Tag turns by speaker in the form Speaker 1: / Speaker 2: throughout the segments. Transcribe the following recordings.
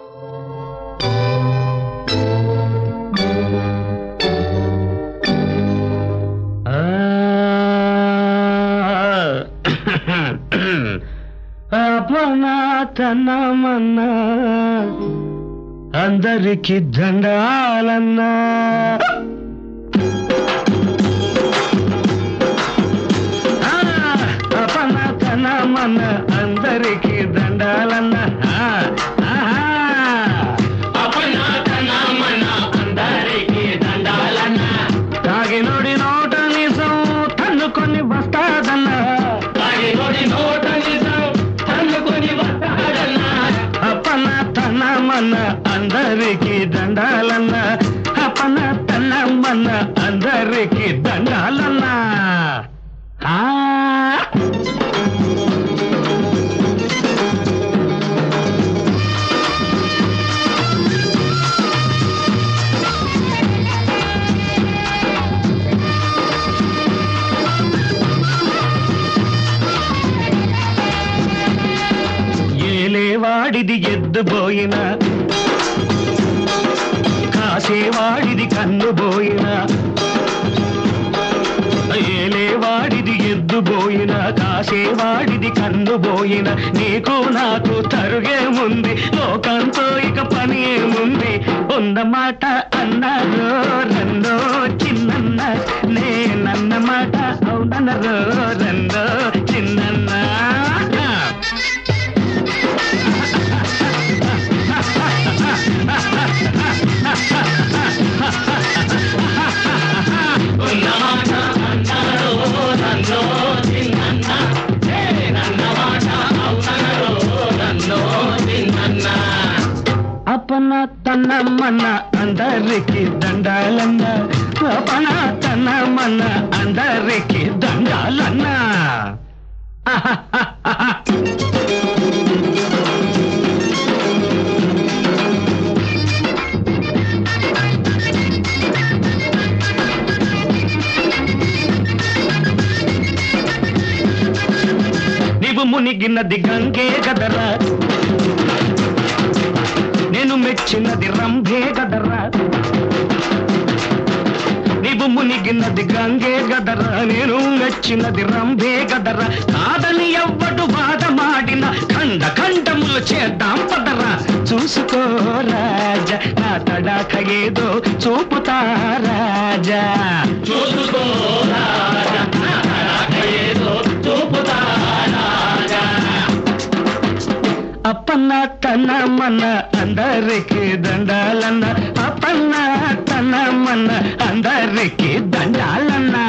Speaker 1: తనమన్నా అందరికి దండాలన్నా అపన తనమన్నా అందరికి దండాలన్నా అపన తనమన్నా అందరికి దండాలన్నా తాగినోడి నోట నిజం తన్నుకొని వస్తాదన్నా తాగినోడి నోట నిజం తన్నుకొని వస్తాదన్నా అపన తనమన్న అందరికి దండాలన్నా అపన తనమన్న అందరికి దండాలన్నా ఏలేవాడిది ఎద్దుబోయినా కాసేవాడిది కన్నుబోయినా ఏలేవాడిది ఎద్దుబోయినా కాసేవాడిది కన్నుబోయినా నీకు నాకు తరుగేముంది లోకంతో ఇక పని ఏముంది ఉన్నమాట అన్నారు రెండో చిన్నన్న నేనన్న మాట అవునన్నారు రెండో చిన్నన్న అపన తనమన్న అందరికి దండాలన్నా అపన తనమన్న అందరికి దండాలన్నా నీవు మునిగినది గంగే గదరా నేను మెచ్చినది రంభే గదరా నీవు మునిగినది గంగే గదరా నేను మెచ్చినది రంభే గదరా కాదని ఎవ్వడు వాదమాడిన ఖండ ఖండములు చేద్దాం పదరా చూసుకో రాజా నా తడాక ఏదో చూపుతా రాజా చూసుకో రాజా నా తడాక ఏదో చూపుతా రాజా అపన్న తనమన్న అందరికి దండాలన్నా అపన్న తనమన్న అందరికి దండాలన్నా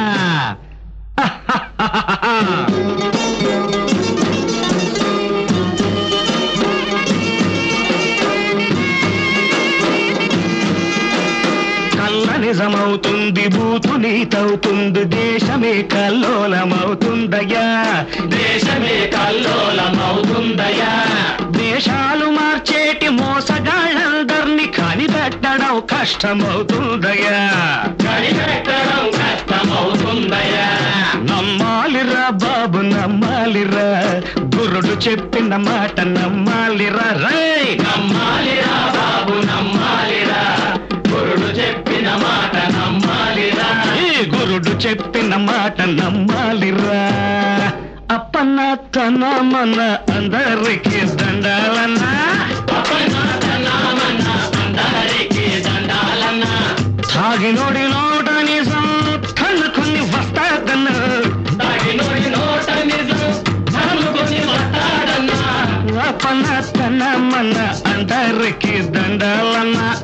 Speaker 1: కళ్ళ నిజమవుతుంది బూతు నీతవుతుంది దేశమే కల్లోలమవుతుందయ్యా దేశమే కల్లోలమవుతుందయ్యా దేశాలు మార్చేటి మోసగాళ్ళందరినీ కనిపెట్టడం కష్టమవుతుందయ్యా కనిపెట్టడం కష్టమవుతుందయ్యా నమ్మాలిరా బాబు నమ్మాలిరా గురుడు చెప్పిన మాట నమ్మాలిరా రై నమ్మాలిరా బాబు నమ్మాలిరా గురుడు చెప్పిన మాట నమ్మాలిరా గురుడు చెప్పిన మాట నమ్మాలిరా అపన తనమన్న అందరికి దండాలన్నా అపన తనమన్న అందరికి దండాలన్నా తాగినోడి నోట నిజం కన్నుకొని వస్తాదన్నా తాగినోడి నోట నిజం కన్నుకొని వస్తాదన్నా అపన తనమన్న అందరికి దండాలన్నా